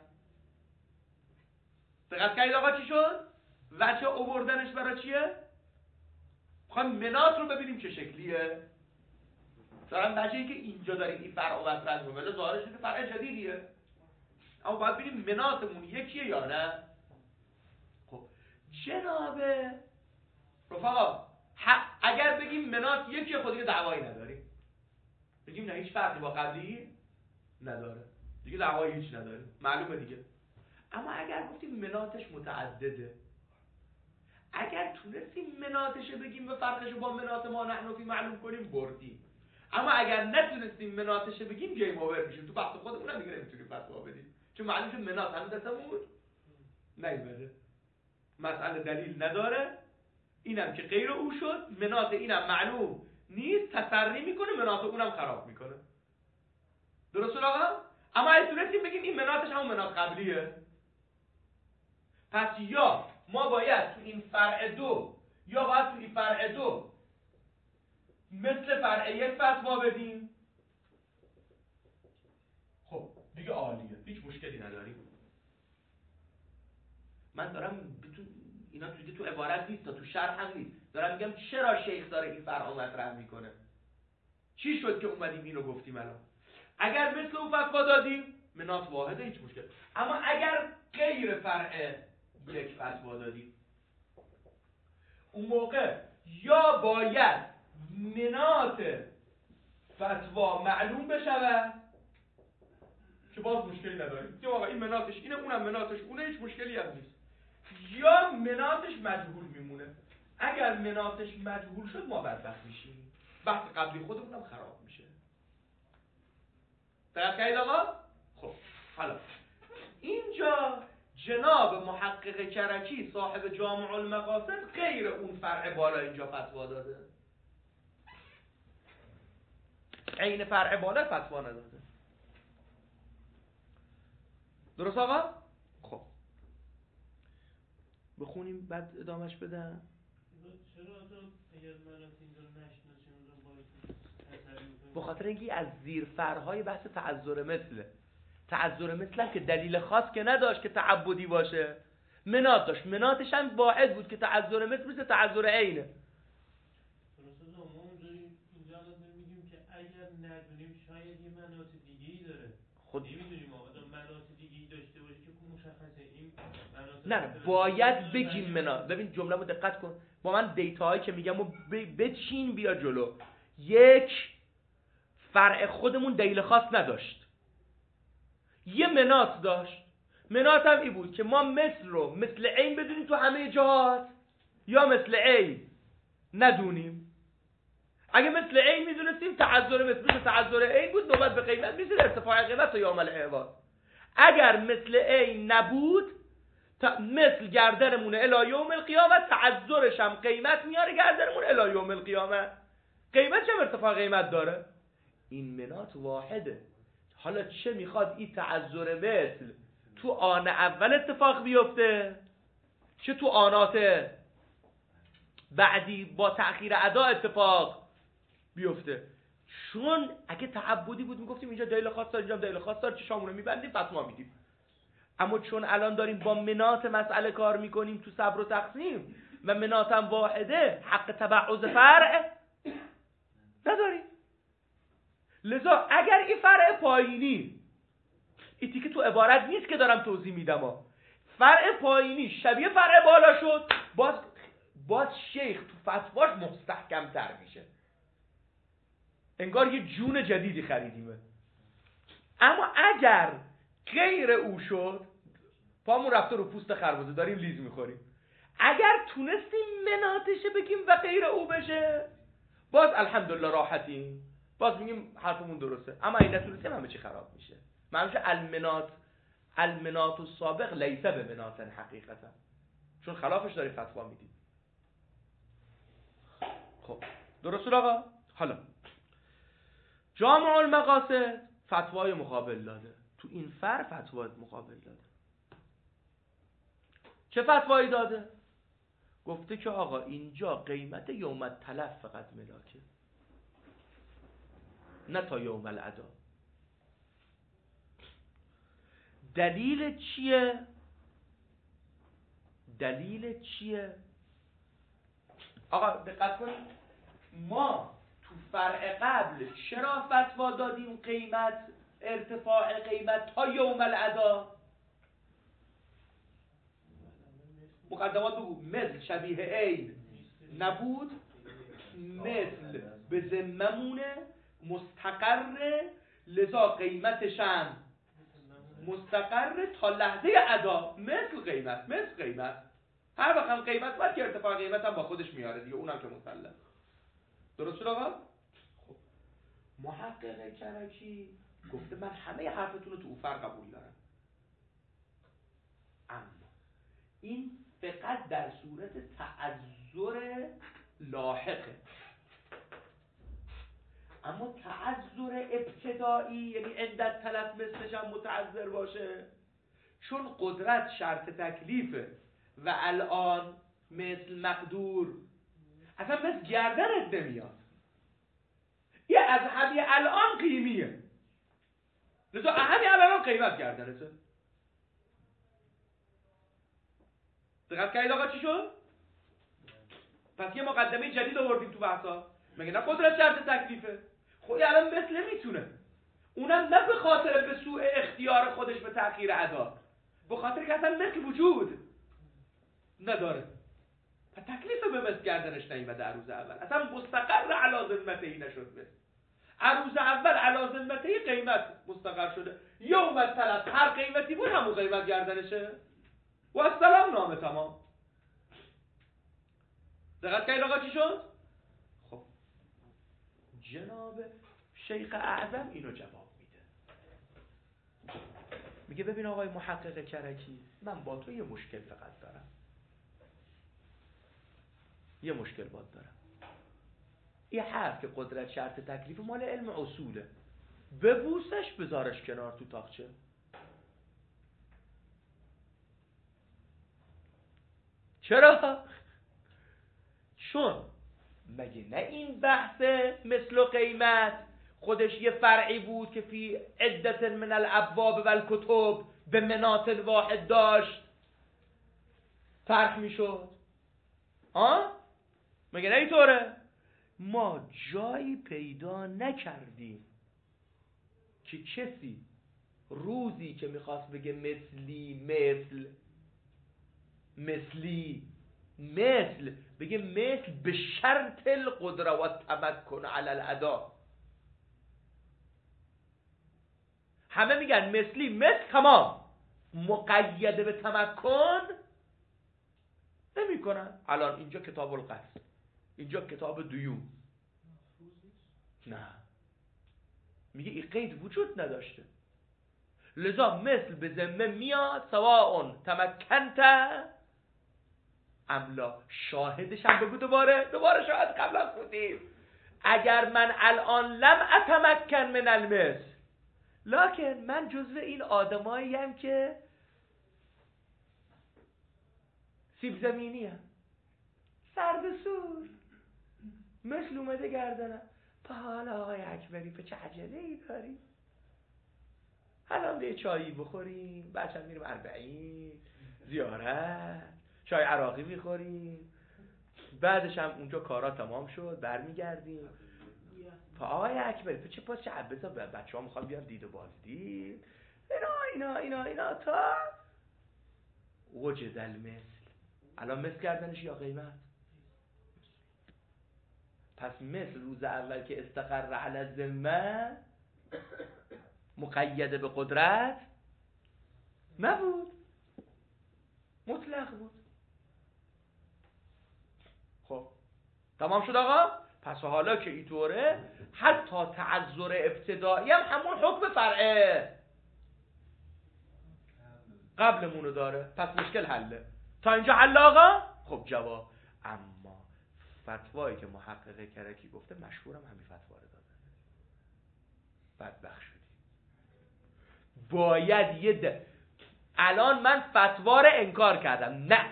دقت کردید آقا چی شد؟ وجه آوردنش برای چیه؟ میخوایم منات رو ببینیم چه شکلیه. دارم وجهی که اینجا داریم این فرع و مطرح می‌کنیم ولی ظاهرش که فرع جدیدیه، اما باید ببینیم مناتمون یکیه یا نه. خب جناب رفقا اگر بگیم منات یکیه خود دیگه دعوایی نداریم، بگیم نه هیچ فرقی با قبلی نداره دیگه، دعوایی هیچ نداریم، معلومه دیگه. اما اگر گفتیم مناتش متعدده، اگر تونستیم مناتش بگیم و فرقش با منات ما نحنفی معلوم کنیم بردیم، اما اگر نتونستیم مناتش بگیم گیم اوور میشیم، تو بحث خودمون هم دیگه نمیتونیم فتوا بدیم چون معلوم شد منات هنوز دستمون نیومده، مسئله دلیل نداره، اینم که غیر او شد، منات اینم معلوم نیست، تسری میکنه، منات اونم خراب میکنه. درست شد آقا؟ اما اگه تونستیم بگیم این مناتش همون منات قبلیه، پس یا ما باید تو این فرع دو یا باید تو این فرع دو مثل فرع یک فتوا بدیم. خب دیگه عالیه، هیچ مشکلی نداریم. من دارم اینا تو عبارت نیست، تا تو شرح هم نیست، دارم میگم چرا شیخ داره این فرع مطرح میکنه، چی شد که اومدیم اینو گفتیم. الان اگر مثل اون فتوا دادیم منات واحده، هیچ مشکل. اما اگر غیر فرع یک فتوا دادیم، اون موقع یا باید منات فتوا معلوم بشود که باز مشکلی نداریم، یا واقعا این مناتش اینه اونم مناتش اونه، هیچ مشکلی هم نیست، یا مناتش مجهول میمونه. اگر مناتش مجهول شد ما بدبخت میشیم، بحث قبلی خودمونم خراب میشه. دقت کردید آقا؟ خب حالا اینجا جناب محقق کرکی صاحب جامع المقاصد غیر اون فرع بالا اینجا فتوا داده. عین فرع بالا فتوا نداده. درست آقا؟ خب بخونیم بعد ادامهش بدم. چرا اگر مناطق اینجا رو نشناسیم اونجا باید تسلیم به خاطر اینکه از زیر فرعهای بحث تعذر مثله. تعذر مثل هم که دلیل خاص که نداشت که تعبدی باشه، مناط داشت، مناطش هم واحد بود که تعذر مثل تعذر عینه. درسته ما اونجوری اینجا میگیم که اگر ندونیم شاید یه مناط دیگه‌ای داره. خود نمیدونیم آقا مناط دیگه‌ای داشته باشه که مشخصه این مناط نه باید بگیم مناط. ببین جمله‌مو دقت کن، با من دیتاهایی که میگم و بچین بیا جلو. یک، فرع خودمون دلیل خاص نداشت، یه مناط داشت. مناط هم این بود که ما مثل رو مثل عین بدونیم تو همه جهات یا مثل عین ندونیم. اگه مثل عین میدونستیم تعذر مثل تعذر عین بود، نوبت به قیمت میشه ارتفاع قیمت تا یوم العوض. اگر مثل عین نبود مثل گردنمونه الی یوم القیامه، تعذرش هم قیمت میاره گردنمون الی یوم القیامه، قیمتش هم ارتفاع قیمت داره. این مناط واحده. حالا چه میخواد این تعذر مثل تو آن اول اتفاق بیفته چه تو آنات بعدی با تأخیر ادا اتفاق بیفته. چون اگه تعبدی بود میگفتیم اینجا دلیل خاص داره، اینجا دلیل خاص داره، چشامونو میبندیم فتوا میدیم. اما چون الان داریم با مناط مسئله کار میکنیم تو صبر و تقسیم و مناط هم واحده، حق تبعض فرع نداریم. لذا اگر این فرع پایینی، این تیکه تو عبارت نیست که دارم توضیح میدم، فرع پایینی شبیه فرع بالا شد، باز شیخ تو فتواش مستحکم تر میشه، انگار یه جون جدیدی خریدیمه. اما اگر غیر او شد، پامون رفته رو پوست خربزه داریم لیز میخوریم. اگر تونستیم مناطش بگیم و غیر او بشه، باز الحمدلله راحتیم، باز میگیم حرفمون درسته. اما این نتونستیم همه چی خراب میشه. معلومه المناط السابق لیس به مناط حقیقتا، چون خلافش داری فتوا میدیم. خب درست آقا؟ حالا جامع المقاصد فتوای مقابل داده، تو این فتوای مقابل داده. چه فتوایی داده؟ گفته که آقا اینجا قیمت یوم التلف فقط ملاکه، نه تا یوم الادا. دلیل چیه؟ آقا دقت کنید، ما تو فرع قبل چرا فتوا دادیم قیمت ارتفاع قیمت تا یوم الادا؟ مقدمات بگو. مثل شبیه عین نبود، مثل به ذممونه مستقره، لذا قیمتش هم مستقره تا لحظه ادا. مثل قیمت هر وقت هم قیمت باید که ارتفاع قیمت هم با خودش میاره دیگه، اونم که مسلم. درست شد آقا؟ خب محقق کرکی گفته من همه حرفتون رو تو اوفر قبول دارم، اما این فقط در صورت تعذر لاحقه. اما تعذر ابتدایی، یعنی عدت تلف مثلش هم متعذر باشه، چون قدرت شرط تکلیفه و الان مثل مقدور اصلا مثل گردنت نمیاد، یه از همین الان قیمیه، لذا همین الان قیمت گردنته. دقت کردید آقا چی شد؟ پس یه مقدمه جدید آوردیم تو بحثا، مگه نه قدرت شرط تکلیفه؟ خودی الان مثل میتونه، اونم نه به خاطر به سوء اختیار خودش به تأخیر ادا، به خاطر که اصلا مثل وجود نداره، پس تکلیف به مثل گردنش نیومده عروض اول، اصلا مستقر علی ذمته‌ای نشد. مثل عروض اول علی ذمته‌ای قیمت مستقر شده، یوم التلف هر قیمتی بود همون قیمت گردنشه و السلام نامه تمام. دقت کردید آقا چی شد؟ خب جناب شیخ اعظم اینو جواب میده، میگه ببین آقای محقق کرکی، من با تو یه مشکل فقط دارم، یه مشکل باید دارم. این حرف که قدرت شرط تکلیف مال علم اصوله، ببوسش بذارش کنار تو تاقچه. چرا؟ چون مگه نه این بحث مثل و قیمت خودش یه فرعی بود که فی عدت من الابواب و الکتب به مناط واحد داشت طرح میشد؟ مگه نه اینطوره؟ ما جایی پیدا نکردیم که کسی روزی که میخواست بگه مثل بگه مثل به شرط القدره و تمکن علی الاداء. همه میگن مثل تمام، مقید به تمکن نمی کنن. الان اینجا کتاب القصد، اینجا کتاب دیون، نه، میگه این قید وجود نداشته، لذا مثل به ذمه میاد سواء تمکنت املا. شاهدش هم بگو دوباره شاهد قبلا بودیم. اگر من الان لم اتمکن من المثل، لکن من جزو این آدمایی هم که سیب زمینی هم سرد سور مثل اومده گردنم. تا حالا آقای اکبری به چه عجله ای داری؟ الان یه چایی بخوریم، بعدش میریم 40 زیارت، چای عراقی میخوریم، بعدش هم اونجا کارا تمام شد برمیگردیم. تا آقای اکبری چه پاس چه عبزا بچه ها میخوان بیان دید و بازدید، اینا تا وجد المثل. الان مثل کردنش یا قیمت؟ پس مثل روز اول که استقر علی الذمه مقید به قدرت نبود، مطلق بود. خب تمام شد آقا؟ پس حالا که اینطوره حتی تعذر ابتدایی هم همون حکم فرعه قبلمونو داره، پس مشکل حله. تا اینجا حل آقا؟ خب جواب. اما فتوایی که محقق کرکی گفته مشهورم همین فتوا رو داده. بدبخت شدی. باید الان من فتوا رو انکار کردم، نه،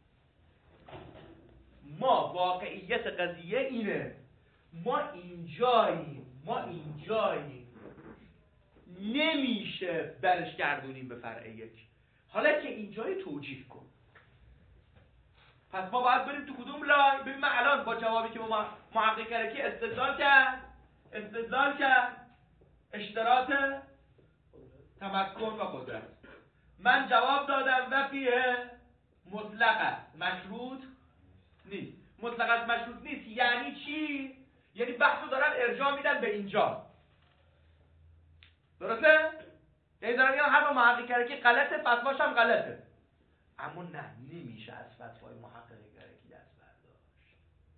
ما واقعیت قضیه اینه، ما اینجاییم نمیشه برش گردونیم به فرع یک. حالا که اینجای توجیه کن. پس ما باید بریم تو کدوم لای؟ ببین من الان با جوابی که ما محقق کرکی استدلال کرد اشتراط تمکن و قدرت. من جواب دادم و فیه مطلق مشروط نیست. مطلق مشروط نیست یعنی چی؟ یعنی بحثو دارن ارجاع میدن به اینجا، درسته؟ یعنی دارن میگن هر محقق کرکی غلطه، فتواش هم غلطه. اما نه، نمیشه از فتوای محقق کرکی دست برداشت.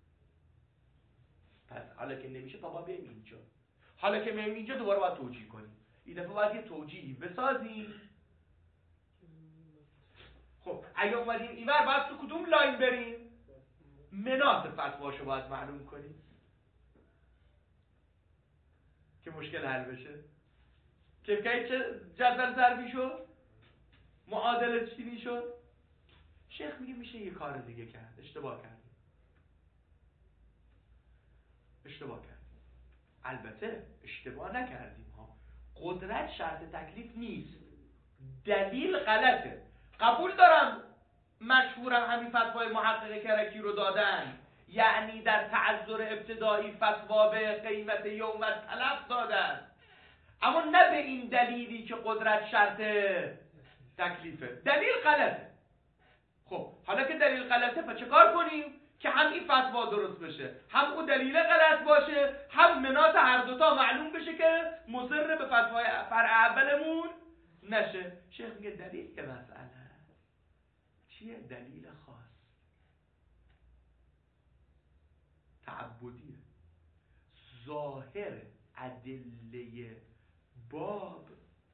پس حالا که نمیشه بابا بریم اینجا. حالا که میریم اینجا دوباره باید توجیه کنیم. این دفعه باید یه توجیهی بسازیم. خب اگه اومدیم اینور باید تو کدوم لاین بریم؟ مناط فتواشو باید معلوم کنیم که مشکل حل بشه. که چه جدول ضربی شد؟ معادله چینی شد؟ شیخ میگه میشه یه کار دیگه کرد. اشتباه کردیم. البته اشتباه نکردیم ها. قدرت شرط تکلیف نیست، دلیل غلطه. قبول دارم مشهورم همین فتوای محقق کرکی رو دادن، یعنی در تعذر ابتدایی فتوا به قیمت یوم التلف دادن، اما نه به این دلیلی که قدرت شرط تکلیفه. دلیل غلطه. خب حالا که دلیل غلطه پس چه کار کنیم که هم این فتوا درست بشه، هم اون دلیل غلط باشه، هم مناط هر دوتا معلوم بشه که مضر به فتوای فرع اولمون نشه. شیخ میگه دلیل که مسئله چیه؟ دلیل خاص تعبدیه. ظاهر ادله باب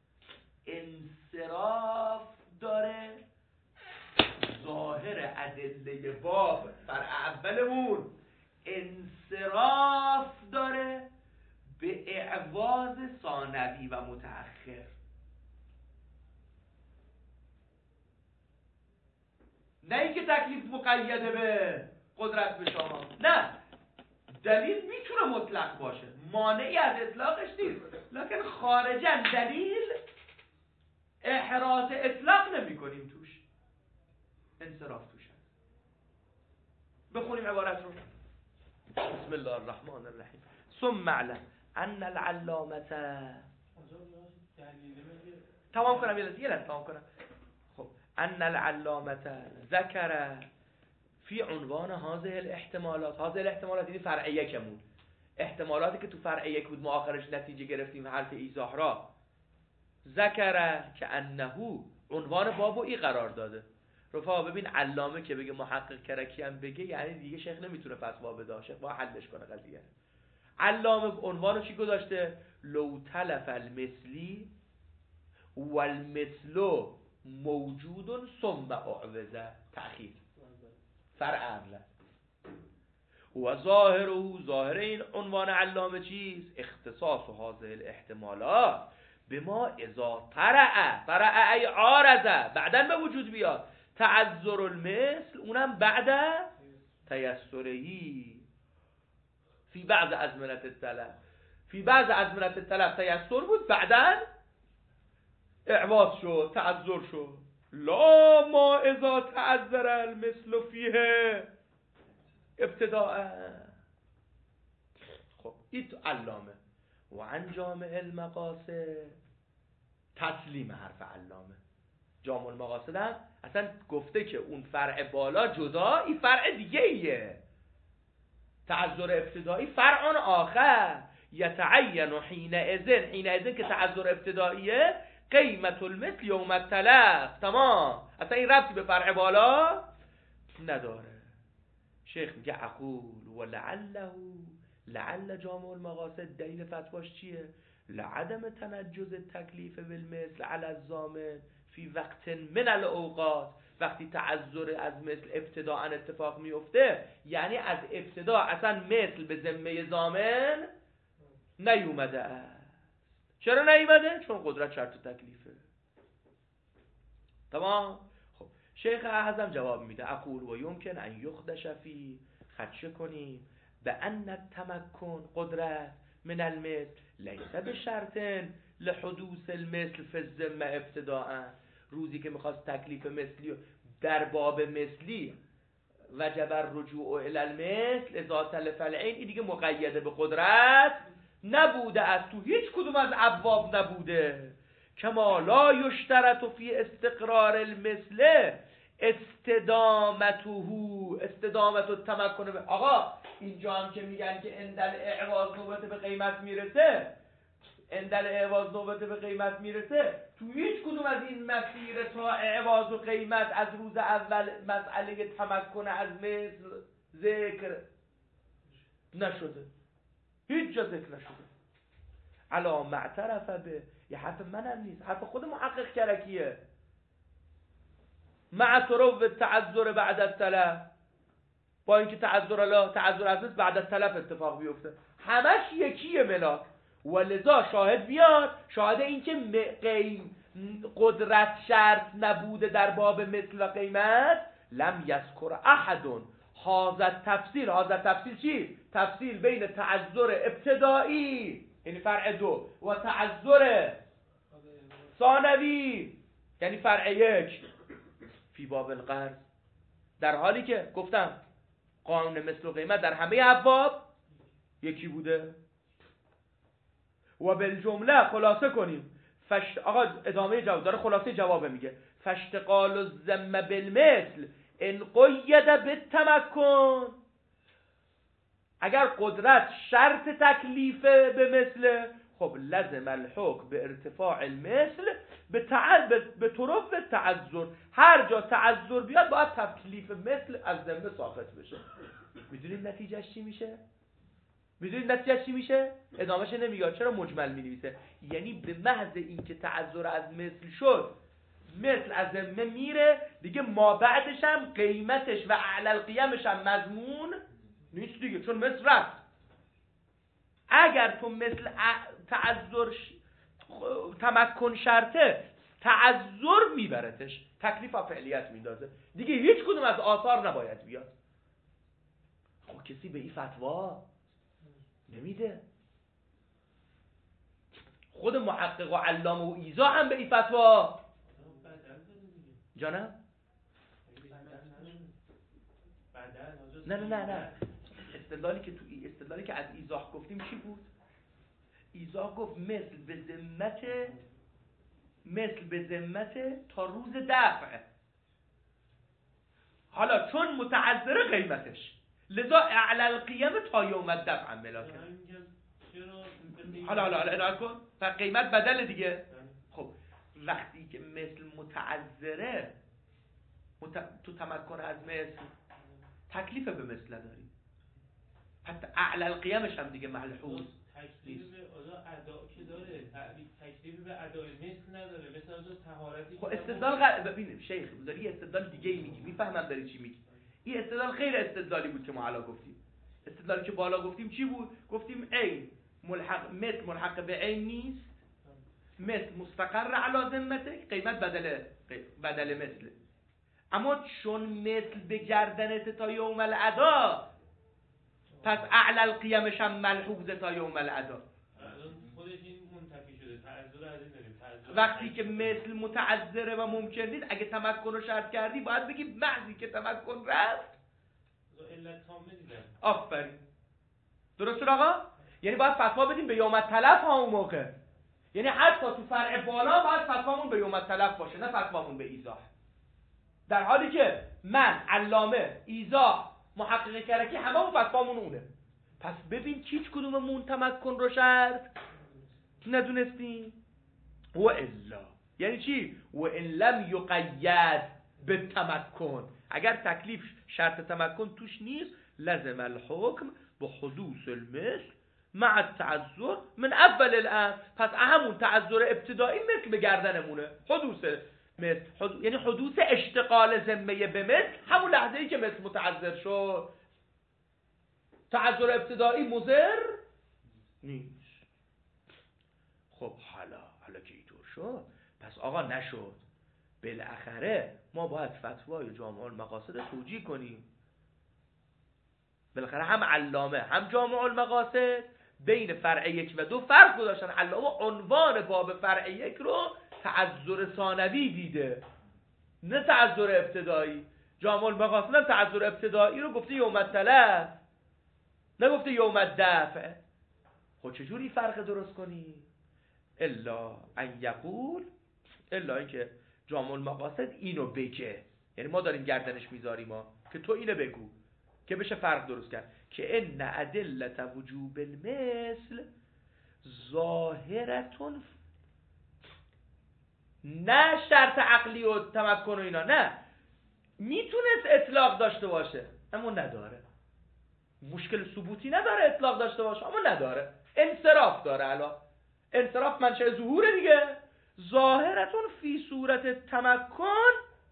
انصراف داره. ظاهر ادله باب فرع اولمون انصراف داره به اعواض ثانوی و متأخر. نه اینکه تکلیف مقیده به قدرت به شما، نه، دلیل میتونه مطلق باشه، مانعی از اطلاقش نیست، لکن خارجاً دلیل احراز اطلاق نمی کنیم توش، انصراف توش هست. بخونیم عبارت رو. بسم الله الرحمن الرحیم. ثم اعلم ان العلامه، تمام کنم یه لحظه تمام کنم. خب ان العلامه ذکر فی عنوان هذه الاحتمالات، هذه الاحتمالات یعنی فرع یکمون، احتمالاتی که تو فرع یک بود ما آخرش نتیجه گرفتیم حرف ایضاح را، ذکر که انه عنوان بابو ای قرار داده. رفقا ببین علامه که بگه محقق کرکی هم بگه یعنی دیگه شیخ نمیتونه فتوا بده، شیخ با حلش کنه قضیه. علامه عنوانو چی گذاشته؟ لو تلف المثلی والمثل موجود ثم اعوض، تأخیر فرع اول. و ظاهر این عنوان علامه چیز؟ اختصاص هذه الاحتمالات بما اذا طرأ ای عارضه، بعدن به وجود بیاد تعذر المثل، اونم بعد تیسرهی فی بعض ازمنه الطلب، فی بعض ازمنه الطلب تیسر بود، بعدن اعواض شد، تعذر شد. لا ما اذا تعذر المثل فیه ابتداء. خب این علامه. و عن جامع المقاصد، تسلیم حرف علامه. جامع المقاصد هم اصلا گفته که اون فرع بالا جدا، این فرع دیگه ایه. تعذر ابتدایی فرع آخر، یتعین حینئذ که تعذر ابتداییه قیمت المثل یوم التلف. تمام، اصلا این ربطی به فرع بالا نداره. شیخ میگه اقول و لعل جامع المقاصد دلیل فتواش چیه؟ لعدم تنجز التکلیف بالمثل علی الضامن فی وقت من الاوقات، وقتی تعذر از مثل ابتداء اتفاق میفته یعنی از ابتدا اصلا مثل به ذمه ضامن نیومده است. چرا نیومده؟ چون قدرت شرط و تکلیفه. تمام. خب شیخ اعظم جواب میده اقول و یمکن ان یخدش فی، خدشه کنیم به ان التمکن قدرت من المثل لیس بشرط لحدوث المثل فی الذمه ابتداء. روزی که میخواست تکلیف مثلی در باب مثلی وجب الرجوع الی المثل اذا تلف العین، این دیگه مقیده به قدرت نبوده، از تو هیچ کدوم از ابواب نبوده. کما لا یشترط فی استقرار المثل استدامت التمکن. آقا اینجا هم که میگن که اندل اعواض نوبت به قیمت میرسه، تو هیچ کدوم از این مسیر تا اعواض و قیمت از روز اول مسئله تمکن از مثل ذکر نشده، هیچ جا ذکر نشده. علا معترف به، یه حرف منم نیست، حرف خود محقق کرکیه. مع طرو تعذر بعد التلف، با اینکه تعذر از مثل بعد التلف اتفاق بیفته، همش یکیه ملاک. ولذا شاهد بیاد، شاهد این که قدرت شرط نبوده در باب مثل و قیمت. لم یذکر احد هذا التفصیل چی؟ تفصیل بین تعذر ابتدایی یعنی فرع 2 و تعذر ثانوی یعنی فرع 1 فی باب القرض، در حالی که گفتم قانون مثل و قیمت در همه ابواب یکی بوده. و بالجمله خلاصه کنیم آقا ادامه جواب داره، خلاصه جواب میگه فاشتغال الذم بالمثل ان قید بالتمکن. اگر قدرت شرط تکلیف به مثل، خب لازم الحکم به ارتفاع المثل به طرف تعذر. هر جا تعذر بیاد باید تکلیف مثل از ذمه ساقط بشه. میدونید نتیجهش چی میشه؟ ادامهش نمیگه، چرا مجمل می‌نویسه؟ یعنی به محض اینکه تعذر از مثل شد، مثل از ذمه میره دیگه، ما بعدش هم قیمتش و اعلی القیمش هم مضمون نیست دیگه، چون مثل رفت. اگر تو مثل تعذر تمکن شرطه، تعذر میبرتش، تکلیف و فعلیت میندازه دیگه، هیچ کدوم از آثار نباید بیاد. خب کسی به این فتوا نمیده. خود محقق و علامه و ایزا هم به این فتوا جانم نه استدلالی که از ایزا گفتیم چی بود؟ ایزا گفت مثل به ذمت تا روز دفع. حالا چون متعذر قیمتش، لذا اعلی القیم تا یوم الدفع عملا کرد. حالا ارائه کن، و قیمت بدل دیگه. خب وقتی که مثل متعذره، تو تمکن از مثل تکلیف به مثل نداری، حتی اعلی القیمش هم دیگه ملحوظ تکلیف به ادا که داره، تکلیف به ادای مثل نداره. مثلا طهارتی خب استدلال ببینیم شیخ بذاری یه استدلال دیگه ای میگی، میفهمم داری چی میگی. این استدلال غیر استدلالی بود که ما الان گفتیم. استدلالی که بالا گفتیم چی بود؟ گفتیم عین ملحق به عین نیست، مثل مستقر علی ذمته، قیمت بدل مثل. اما چون مثل به گردنت تا یوم الادا، پس اعلی القیمش هم ملحوظه تا یوم الادا. خودش این منتفی شده، تعذر از این داریم. وقتی که مثل متعذره و ممکن نیست، اگه تمکن رو شرط کردی باید بگی بعضی که تمکن رفت علت تامه دیدن. آفرین، درست شد آقا؟ یعنی باید فتوا بدیم به یوم التلف ها اون موقع. یعنی حتی تو فرع بالا باید فتوامون به یوم التلف باشه، نه فتوامون به ایزاح. در حالی که من، علامه، ایزاح، محقق کرکی همه اون فتوامون اونه. پس ببین هیچ کدوممون تمکن رو شرط ندونستیم. و الا یعنی چی؟ و ان لم یقید بالتمکن، اگر تکلیف شرط تمکن توش نیست، لزم الحکم به حدوث المثل مع التعذر من اول الامر. پس همون تعذر ابتدایی مثل به گردنمونه، حدوث مثل یعنی حدوث اشتغال ذمه به مثل همون لحظه ای که مثل متعذر شد. تعذر ابتدایی مضر نیست. خب حالا که اینطور شد، پس آقا نشد، بالاخره ما باید فتوای جامع المقاصد توجیه کنیم. بالاخره هم علامه هم جامع المقاصد بین فرع 1 و 2 فرق گذاشتن. علامه عنوان باب فرع 1 رو تعذر ثانوی دیده، نه تعذر ابتدایی. جامع المقاصد هم تعذر ابتدایی رو گفته یوم التلف، نگفته یوم الدفع. خب چجوری فرق درست کنی؟ الا ان یقول، الا اینکه جامع المقاصد اینو بگه، یعنی ما داریم گردنش میذاریم که تو اینو بگو که بشه فرق درست کرد، که ان ادله وجوب المثل ظاهرتون، نه شرط عقلی و تمکن و اینا، نه، میتونست اطلاق داشته باشه اما نداره. مشکل ثبوتی نداره اطلاق داشته باشه اما نداره، انصراف داره. الان انصراف منشأ ظهور دیگه. ظاهرتون فی صورت تمکن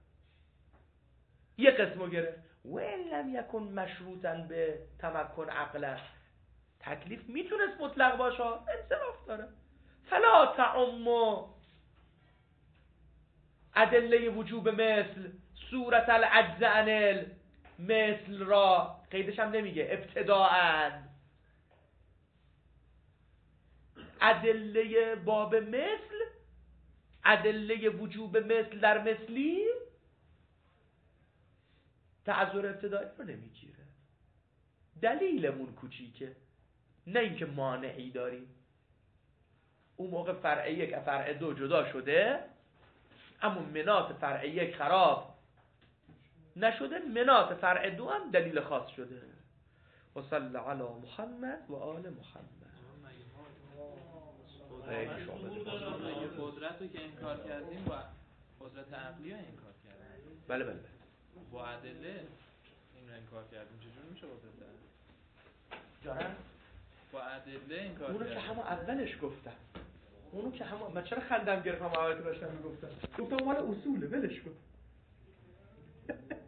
یه قسمو گرفت، و ان لم یکن مشروطا به تمکن عقلا، تکلیف میتونست مطلق باشه، انصراف داره. فلا تعم ادله وجوب مثل صورت العجز عن مثل را، قیدش هم نمیگه ابتداءً. ادله باب مثل، ادله وجوب مثل در مثلی تعذر ابتدایی رو نمیگیره. دلیلمون کوچیکه، نه اینکه مانعی داریم. اون موقع فرع 1 و فرع 2 جدا شده، اما منات فرع 1 خراب نشده، منات فرع 2 هم دلیل خاص شده. و صلی علی محمد و آل محمد. قدرت رو که انکار کردیم با قدرت عقلی رو انکار کردیم. بله با ادله این رو انکار کردیم. چجوری میشه قدرت جارم؟ با ادله انکار اونو کردیم. که همون اولش گفتم، اونو که همون، من چرا خندم گرفتم اول که داشتم میگفتم، گفتم مال اصوله، ولش کن.